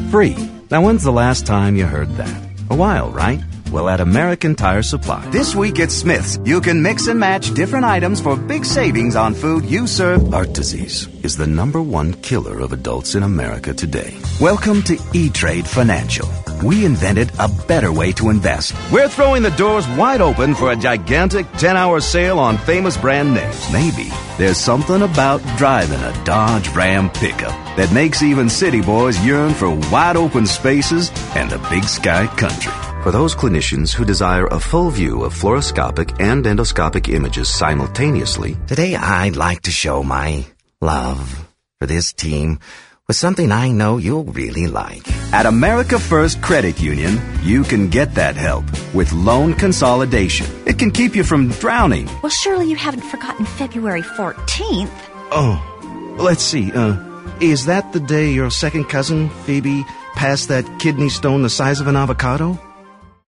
Free. Now, when's the last time you heard that? A while, right? Well, at American Tire Supply. This week at Smith's, you can mix and match different items for big savings on food you serve. Heart disease is the #1 killer of adults in America today. Welcome to E-Trade Financial. We invented a better way to invest. We're throwing the doors wide open for a gigantic 10-hour sale on famous brand names. Maybe there's something about driving a Dodge Ram pickup that makes even city boys yearn for wide open spaces and the big sky country. For those clinicians who desire a full view of fluoroscopic and endoscopic images simultaneously, today I'd like to show my love for this team with something I know you'll really like. At America First Credit Union, you can get that help with loan consolidation. It can keep you from drowning. Well, surely you haven't forgotten February 14th. Oh, let's see. Is that the day your second cousin, Phoebe, passed that kidney stone the size of an avocado?